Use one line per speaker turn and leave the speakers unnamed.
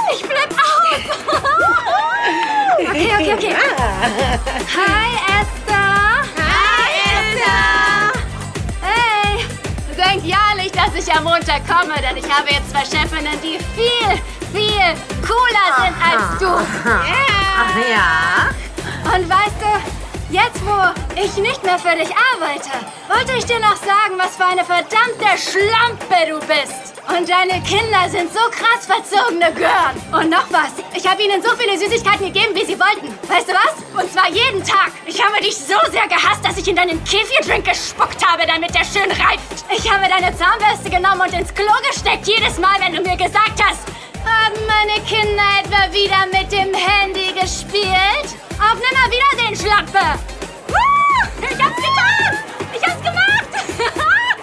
Ich flipp aus. Okay. Hi, Esther. Hey, denkt ja nicht, dass ich am Montag komme, denn ich habe jetzt 2 Chefinnen, die viel cooler sind als du.
Ja.
Und weißt du, jetzt wo ich nicht mehr für dich arbeite, wollte ich dir noch sagen, was für eine verdammte Schlampe du bist. Und deine Kinder sind so krass verzogene Gören. Und noch was, ich habe ihnen so viele Süßigkeiten gegeben, wie sie wollten. Weißt du was? Und zwar jeden Tag. Ich habe dich so sehr gehasst, dass ich in deinen Kefir-Drink gespuckt habe, damit der schön reift. Ich habe deine Zahnbürste genommen und ins Klo gesteckt, jedes Mal, wenn du mir gesagt hast, haben meine Kinder etwa wieder mit dem Handy gespielt? Auf Nimmerwiedersehen, Schlampe! Ich hab's getan!